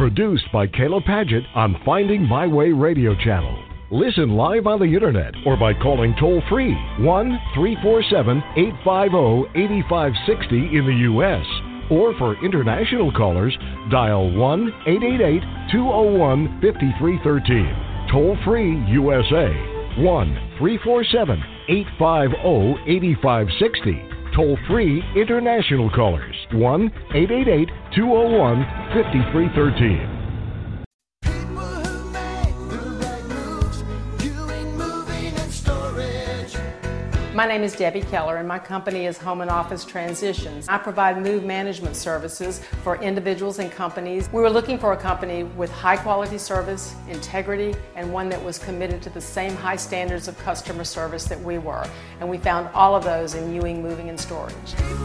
Produced by Kayla Padgett on Finding My Way Radio Channel. Listen live on the internet or by calling toll-free 1-347-850-8560 in the U.S. Or for international callers, dial 1-888-201-5313. Toll-free USA, 1-347-850-8560. Toll-free international callers, 1-888-201-5313. My name is Debbie Keller, and my company is Home and Office Transitions. I provide move management services for individuals and companies. We were looking for a company with high quality service, integrity, and one that was committed to the same high standards of customer service that we were. And we found all of those in Ewing Moving and Storage.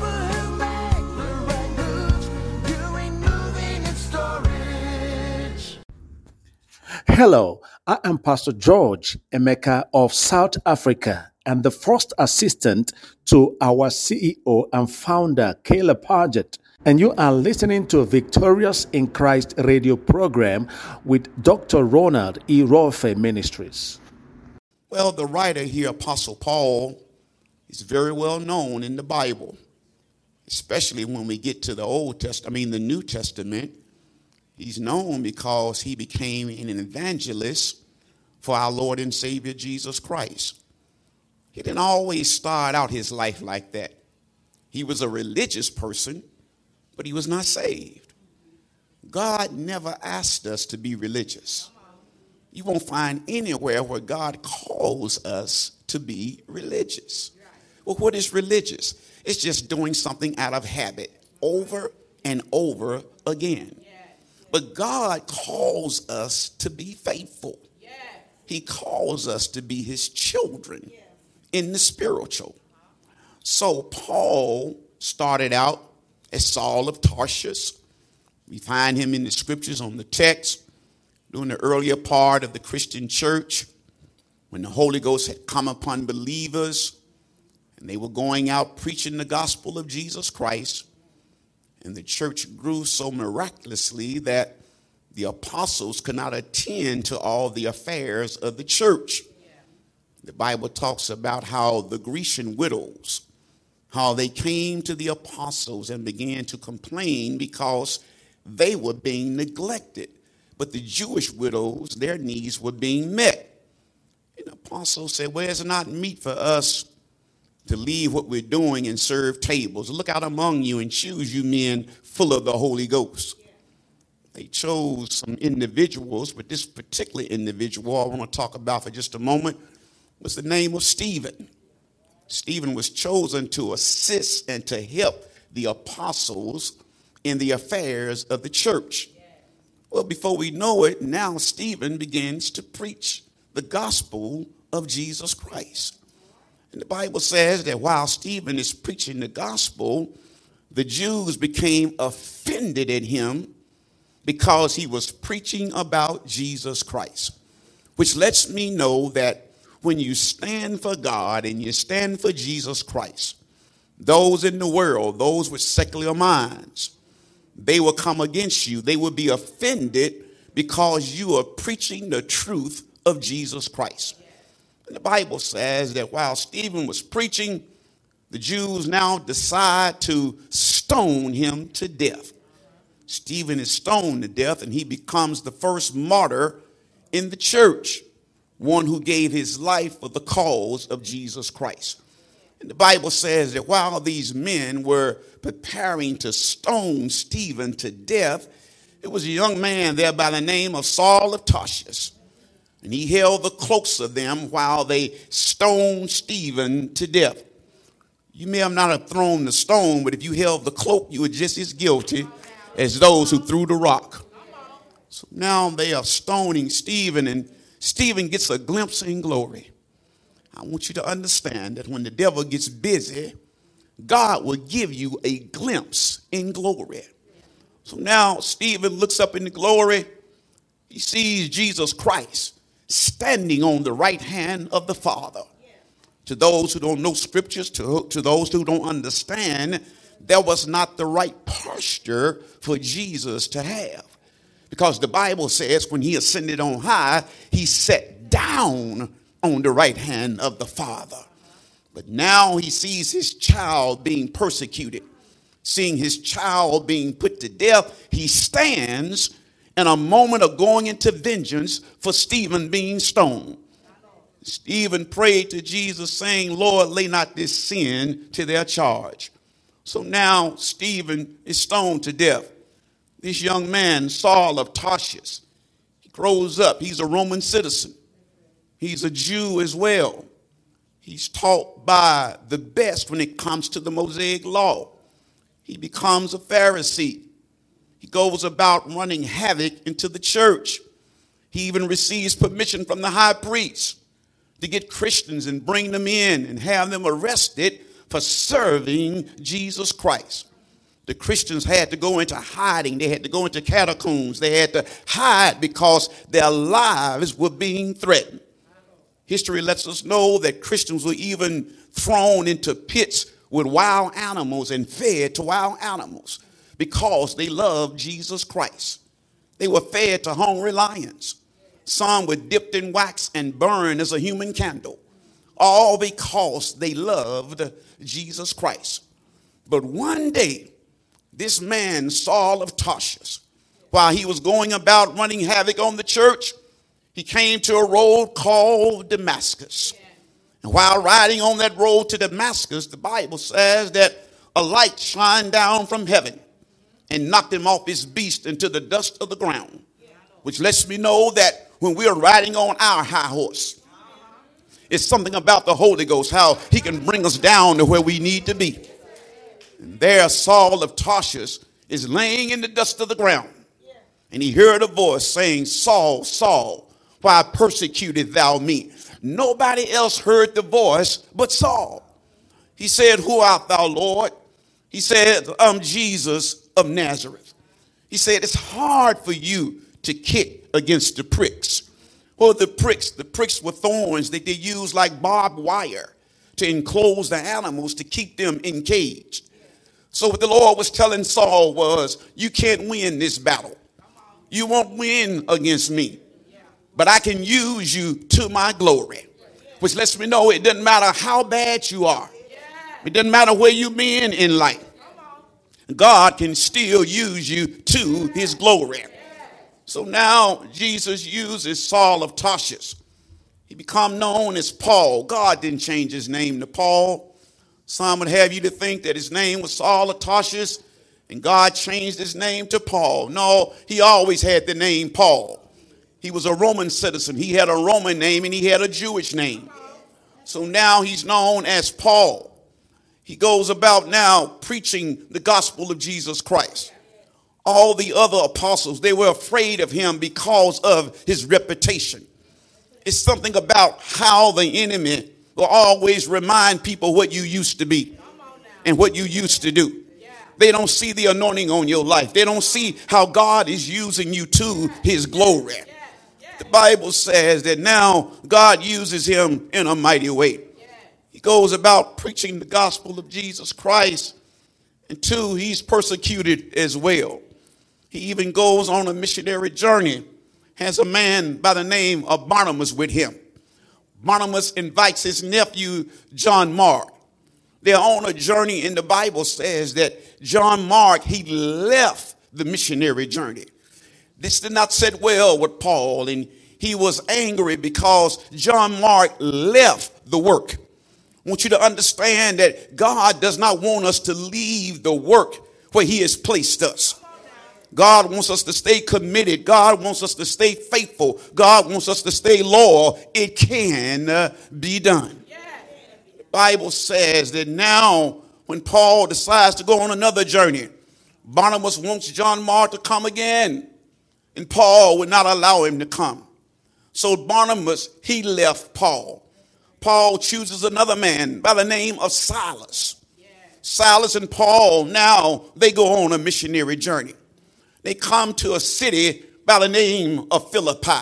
Hello, I am Pastor George Emeka of South Africa and the first assistant to our CEO and founder, Kayla Padgett. And you are listening to a Victorious in Christ radio program with Dr. Ronald E. Rofe Ministries. Well, the writer here, Apostle Paul, is very well known in the Bible, especially when we get to the New Testament. He's known because he became an evangelist for our Lord and Savior Jesus Christ. He didn't always start out his life like that. He was a religious person, but he was not saved. God never asked us to be religious. You won't find anywhere where God calls us to be religious. Well, what is religious? It's just doing something out of habit over and over again. But God calls us to be faithful. He calls us to be his children in the spiritual. So Paul started out as Saul of Tarsus. We find him in the scriptures on the text during the earlier part of the Christian church when the Holy Ghost had come upon believers and they were going out preaching the gospel of Jesus Christ. And the church grew so miraculously that the apostles could not attend to all the affairs of the church. The Bible talks about how the Grecian widows, how they came to the apostles and began to complain because they were being neglected. But the Jewish widows, their needs were being met. And the apostles said, well, it's not meet for us to leave what we're doing and serve tables. Look out among you and choose you men full of the Holy Ghost. They chose some individuals, but this particular individual I want to talk about for just a moment was the name of Stephen. Stephen was chosen to assist and to help the apostles in the affairs of the church. Well, before we know it, now Stephen begins to preach the gospel of Jesus Christ. And the Bible says that while Stephen is preaching the gospel, the Jews became offended at him because he was preaching about Jesus Christ, which lets me know that when you stand for God and you stand for Jesus Christ, those in the world, those with secular minds, they will come against you. They will be offended because you are preaching the truth of Jesus Christ. And the Bible says that while Stephen was preaching, the Jews now decide to stone him to death. Stephen is stoned to death, and he becomes the first martyr in the church, one who gave his life for the cause of Jesus Christ. And the Bible says that while these men were preparing to stone Stephen to death, it was a young man there by the name of Saul of Tarsus. And he held the cloaks of them while they stoned Stephen to death. You may have not have thrown the stone, but if you held the cloak, you were just as guilty as those who threw the rock. So now they are stoning Stephen, and Stephen gets a glimpse in glory. I want you to understand that when the devil gets busy, God will give you a glimpse in glory. So now Stephen looks up in the glory. He sees Jesus Christ standing on the right hand of the Father. To those who don't know scriptures, to those who don't understand, that was not the right posture for Jesus to have. Because the Bible says when he ascended on high, he sat down on the right hand of the Father. But now he sees his child being persecuted. Seeing his child being put to death, he stands in a moment of going into vengeance for Stephen being stoned. Stephen prayed to Jesus saying, Lord, lay not this sin to their charge. So now Stephen is stoned to death. This young man, Saul of Tarsus, he grows up. He's a Roman citizen. He's a Jew as well. He's taught by the best when it comes to the Mosaic law. He becomes a Pharisee. He goes about running havoc into the church. He even receives permission from the high priest to get Christians and bring them in and have them arrested for serving Jesus Christ. The Christians had to go into hiding. They had to go into catacombs. They had to hide because their lives were being threatened. History lets us know that Christians were even thrown into pits with wild animals and fed to wild animals because they loved Jesus Christ. They were fed to hungry lions. Some were dipped in wax and burned as a human candle, all because they loved Jesus Christ. But one day, this man, Saul of Tarsus, while he was going about running havoc on the church, he came to a road called Damascus. And while riding on that road to Damascus, the Bible says that a light shined down from heaven and knocked him off his beast into the dust of the ground, which lets me know that when we are riding on our high horse, it's something about the Holy Ghost, how he can bring us down to where we need to be. And there Saul of Tarsus is laying in the dust of the ground. And he heard a voice saying, Saul, Saul, why persecutest thou me? Nobody else heard the voice but Saul. He said, who art thou, Lord? He said, I'm Jesus of Nazareth. He said, it's hard for you to kick against the pricks. Well, the pricks were thorns that they used like barbed wire to enclose the animals to keep them encaged. So what the Lord was telling Saul was, you can't win this battle. You won't win against me, but I can use you to my glory, which lets me know it doesn't matter how bad you are. It doesn't matter where you've been in life. God can still use you to his glory. So now Jesus uses Saul of Tarsus. He become known as Paul. God didn't change his name to Paul. Some would have you to think that his name was Saul of Tarsus and God changed his name to Paul. No, he always had the name Paul. He was a Roman citizen. He had a Roman name and he had a Jewish name. So now he's known as Paul. He goes about now preaching the gospel of Jesus Christ. All the other apostles, they were afraid of him because of his reputation. It's something about how the enemy will always remind people what you used to be and what you used to do. They don't see the anointing on your life. They don't see how God is using you to his glory. The Bible says that now God uses him in a mighty way. He goes about preaching the gospel of Jesus Christ. And two, he's persecuted as well. He even goes on a missionary journey, has a man by the name of Barnabas with him. Barnabas invites his nephew, John Mark. They're on a journey, and the Bible says that John Mark, he left the missionary journey. This did not sit well with Paul, and he was angry because John Mark left the work. I want you to understand that God does not want us to leave the work where he has placed us. God wants us to stay committed. God wants us to stay faithful. God wants us to stay loyal. It can be done. The Bible says that now when Paul decides to go on another journey, Barnabas wants John Mark to come again, and Paul would not allow him to come. So Barnabas, he left Paul. Paul chooses another man by the name of Silas. Silas and Paul, now they go on a missionary journey. They come to a city by the name of Philippi.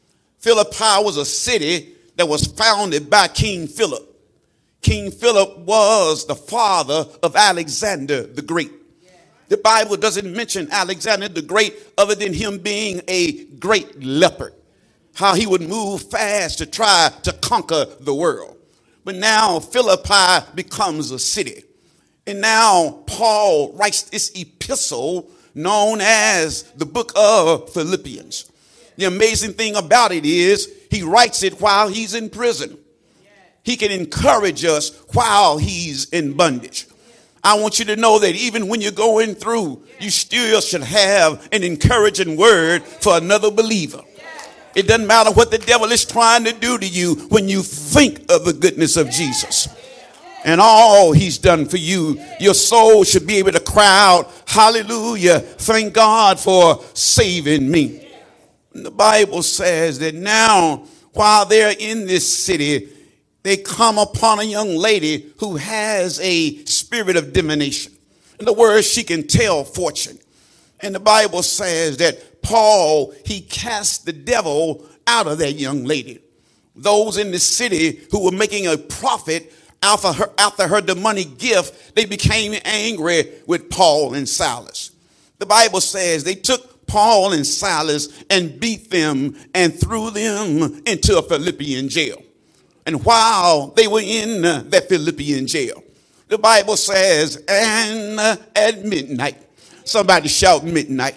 Philippi was a city that was founded by King Philip. King Philip was the father of Alexander the Great. The Bible doesn't mention Alexander the Great other than him being a great leopard. How he would move fast to try to conquer the world. But now Philippi becomes a city. And now Paul writes this epistle known as the book of Philippians. The amazing thing about it is he writes it while he's in prison. He can encourage us while he's in bondage. I want you to know that even when you're going through, you still should have an encouraging word for another believer. It doesn't matter what the devil is trying to do to you when you think of the goodness of Jesus and all he's done for you. Your soul should be able to cry out, hallelujah, thank God for saving me. And the Bible says that now, while they're in this city, they come upon a young lady who has a spirit of divination. In other words, she can tell fortune. And the Bible says that Paul, he cast the devil out of that young lady. Those in the city who were making a profit after her demonic gift, they became angry with Paul and Silas. The Bible says they took Paul and Silas and beat them and threw them into a Philippian jail. And while they were in that Philippian jail, the Bible says, and at midnight, somebody shout midnight.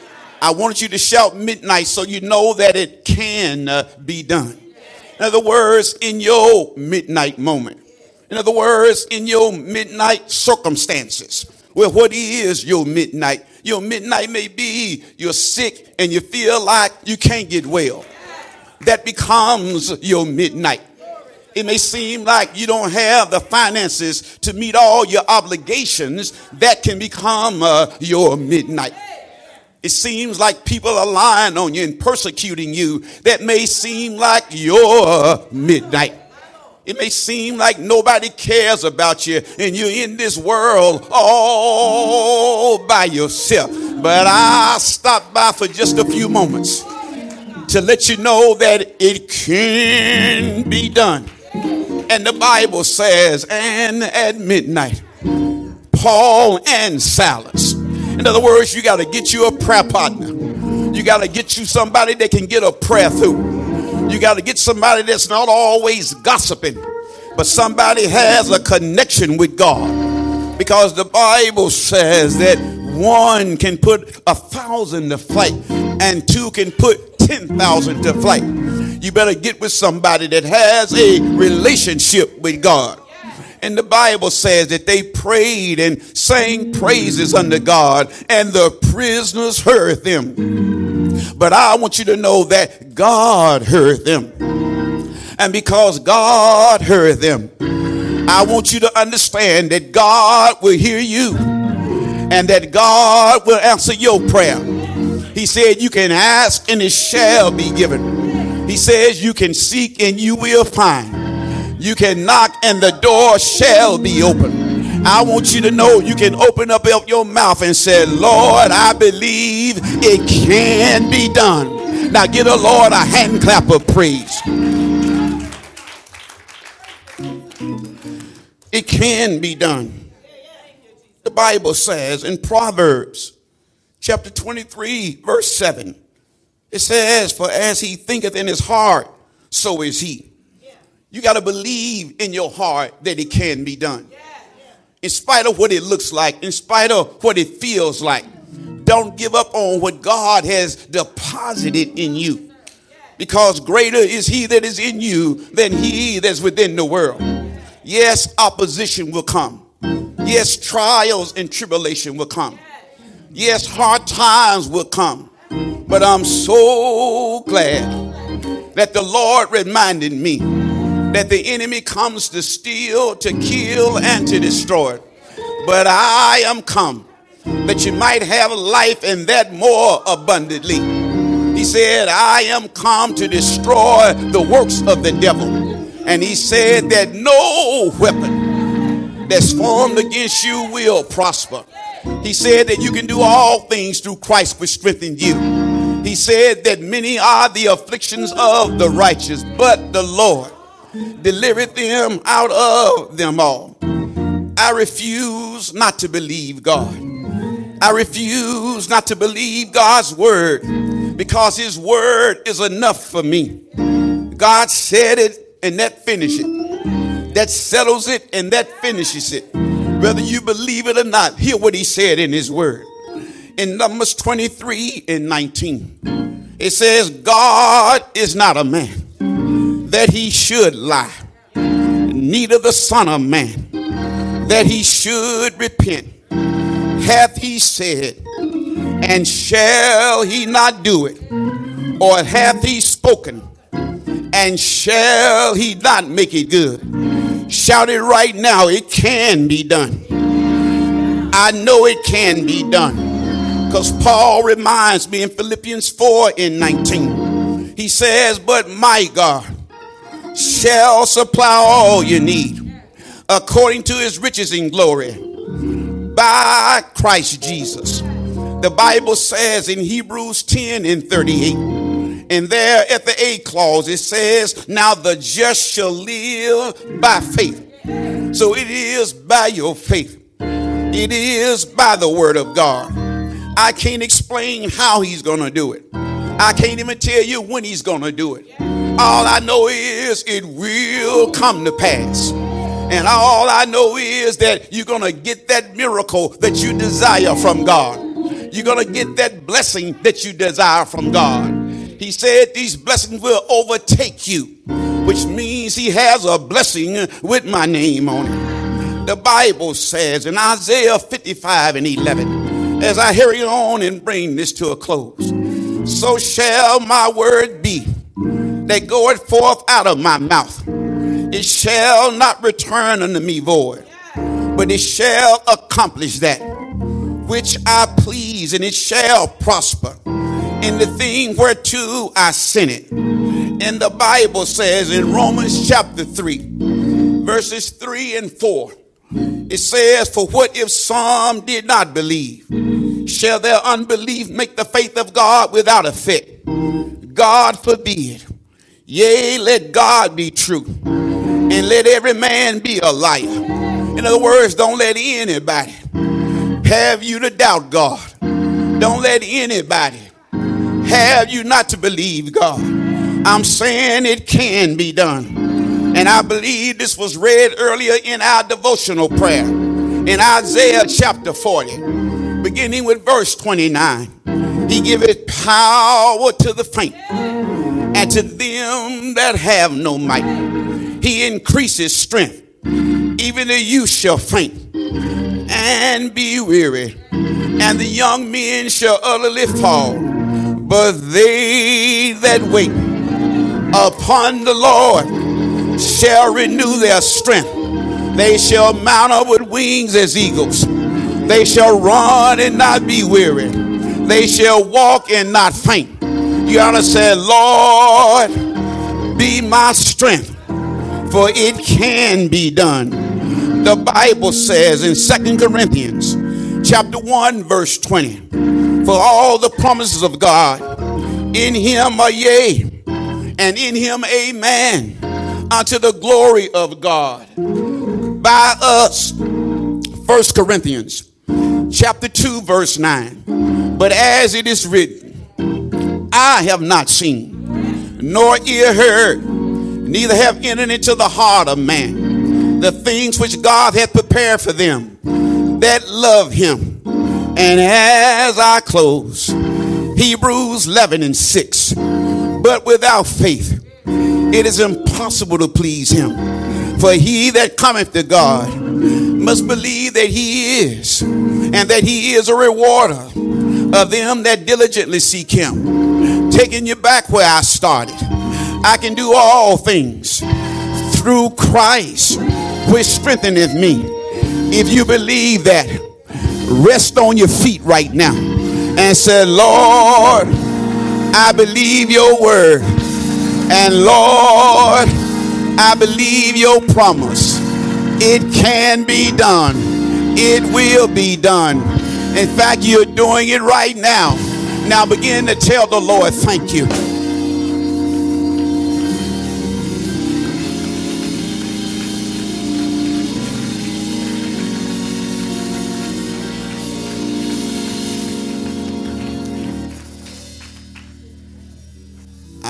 I want you to shout midnight so you know that it can be done. In other words, in your midnight moment. In other words, in your midnight circumstances. Well, what is your midnight? Your midnight may be you're sick and you feel like you can't get well. That becomes your midnight. It may seem like you don't have the finances to meet all your obligations. That can become your midnight. It seems like people are lying on you and persecuting you. That may seem like your midnight. It may seem like nobody cares about you and you're in this world all by yourself. But I stopped by for just a few moments to let you know that it can be done. And the Bible says, and at midnight, Paul and Silas. In other words, you got to get you a prayer partner. You got to get you somebody that can get a prayer through. You got to get somebody that's not always gossiping, but somebody has a connection with God. Because the Bible says that one can put 1,000 to flight and two can put 10,000 to flight. You better get with somebody that has a relationship with God. And the Bible says that they prayed and sang praises unto God, and the prisoners heard them. But I want you to know that God heard them. And because God heard them, I want you to understand that God will hear you and that God will answer your prayer. He said you can ask and it shall be given. He says you can seek and you will find. You can knock and the door shall be open. I want you to know you can open up your mouth and say, Lord, I believe it can be done. Now give the Lord a hand clap of praise. It can be done. The Bible says in Proverbs chapter 23, verse 7, it says, for as he thinketh in his heart, so is he. You got to believe in your heart that it can be done. In spite of what it looks like, in spite of what it feels like, don't give up on what God has deposited in you. Because greater is he that is in you than he that's within the world. Yes, opposition will come. Yes, trials and tribulation will come. Yes, hard times will come. But I'm so glad that the Lord reminded me that the enemy comes to steal, to kill, and to destroy. But I am come that you might have life and that more abundantly. He said, I am come to destroy the works of the devil. And he said that no weapon that's formed against you will prosper. He said that you can do all things through Christ which strengthens you. He said that many are the afflictions of the righteous, but the Lord delivered them out of them all. I refuse not to believe God. I refuse not to believe God's word because his word is enough for me. God said it and that finishes it. That settles it and that finishes it. Whether you believe it or not, hear what he said in his word. In Numbers 23 and 19, it says, God is not a man that he should lie, neither the son of man that he should repent. Hath he said, and shall he not do it? Or hath he spoken, and shall he not make it good? Shout it right now. It can be done. I know it can be done. Because Paul reminds me in Philippians 4 and 19. He says, but my God shall supply all you need according to his riches in glory by Christ Jesus. The Bible says in Hebrews 10 and 38, and there at the A clause it says, now the just shall live by faith. So it is by your faith. It is by the word of God. I can't explain how he's going to do it. I can't even tell you when he's going to do it. All I know is it will come to pass. And all I know is that you're going to get that miracle that you desire from God. You're going to get that blessing that you desire from God. He said these blessings will overtake you, which means he has a blessing with my name on it. The Bible says in Isaiah 55 and 11, as I hurry on and bring this to a close, so shall my word be that goeth forth out of my mouth. It shall not return unto me void, but it shall accomplish that which I please, and it shall prosper in the thing whereto I sent it. And the Bible says in Romans chapter 3, verses 3 and 4, it says, for what if some did not believe? Shall their unbelief make the faith of God without effect? God forbid. Yea, let God be true, and let every man be a liar. In other words, don't let anybody have you to doubt God. Don't let anybody have you not to believe God. I'm saying it can be done. And I believe this was read earlier in our devotional prayer in Isaiah chapter 40, beginning with verse 29. He giveth power to the faint, and to them that have no might he increases strength. Even the youth shall faint and be weary, and the young men shall utterly fall. But they that wait upon the Lord shall renew their strength. They shall mount up with wings as eagles. They shall run and not be weary. They shall walk and not faint. You ought to say, Lord, be my strength, for it can be done. The Bible says in 2 Corinthians chapter 1 verse 20, for all the promises of God in him are yea, and in him amen, unto the glory of God by us. 1 Corinthians chapter 2 verse 9, but as it is written, I have not seen, nor ear heard, neither have entered into the heart of man the things which God hath prepared for them that love him. And as I close, Hebrews 11 and 6, but without faith it is impossible to please him. For he that cometh to God must believe that he is, and that he is a rewarder of them that diligently seek him. Taking you back where I started, I can do all things through Christ which strengtheneth me. If you believe that, rest on your feet right now and say, Lord, I believe your word, and Lord, I believe your promise. It can be done. It will be done. In fact, you're doing it right now. Now begin to tell the Lord, thank you.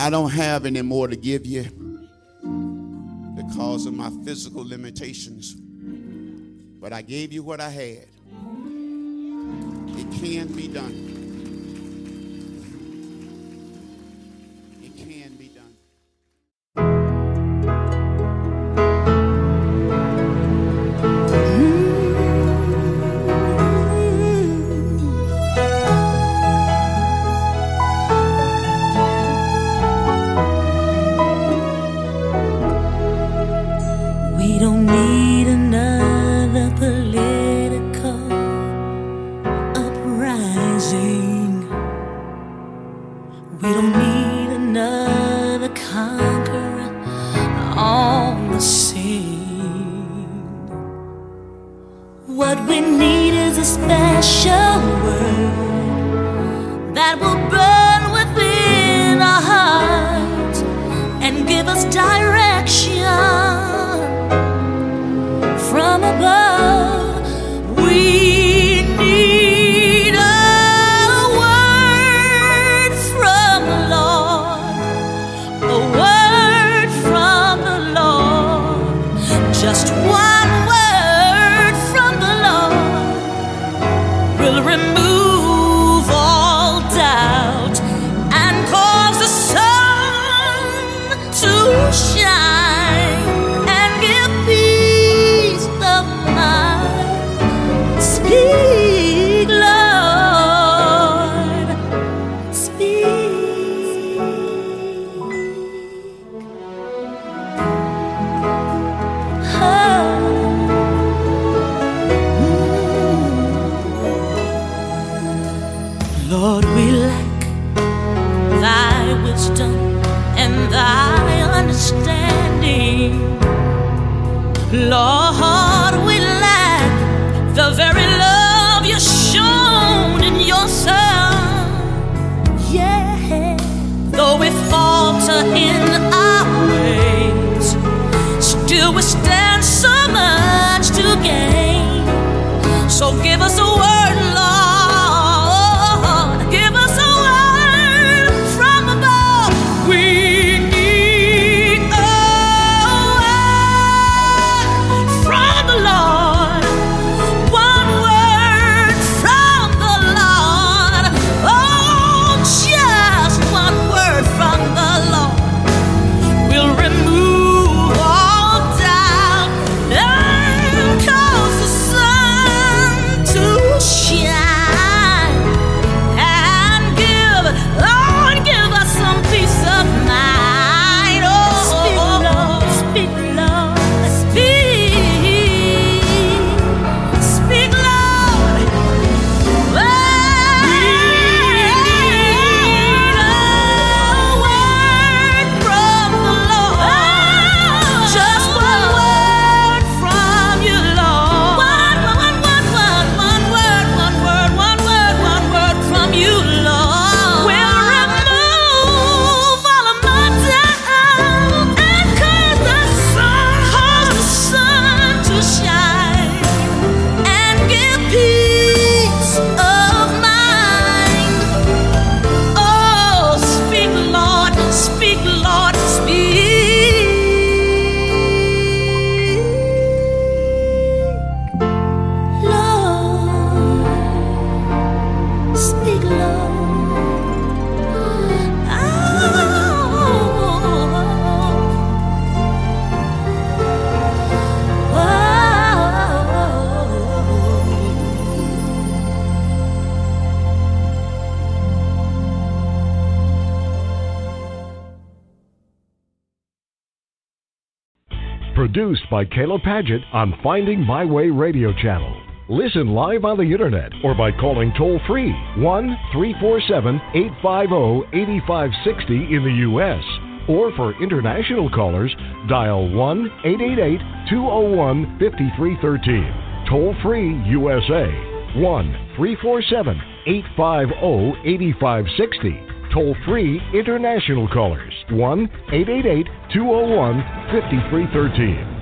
I don't have any more to give you because of my physical limitations. But I gave you what I had. It can be done. It can be done. We don't need another political uprising. We don't need another conqueror on the scene. What we need is a special word that will burn within our hearts and give us direction from above. We need a word from the Lord, a word from the Lord, just one word from the Lord will remove all doubt and cause the sun to shine and give peace of mind. Speak, Lord, speak. Lord, we lack thy wisdom and thy understanding. Lord, we lack the very love you shown in your Son. Yeah, though we falter in our ways, still we stand so much to gain. So give us a word, Lord, give us a word from above. We need a word from the Lord, one word from the Lord. Oh, just one word from the Lord will remove all doubt and cause the sun to shine and give us some peace of mind. Oh, speak, Lord, speak, Lord, speak, Lord. We need a word from the Lord, just one word from you, Lord. One word from you, Lord. Will remove all of my doubt and cause the sun to shine and give peace of mind. Oh, speak, Lord, speak, Lord, speak. Lord, speak, Lord. Produced by Caleb Paget on Finding My Way Radio Channel. Listen live on the internet or by calling toll-free 1-347-850-8560 in the U.S. Or for international callers, dial 1-888-201-5313. Toll-free USA 1-347-850-8560. Toll-free international callers 1-888-201-5313.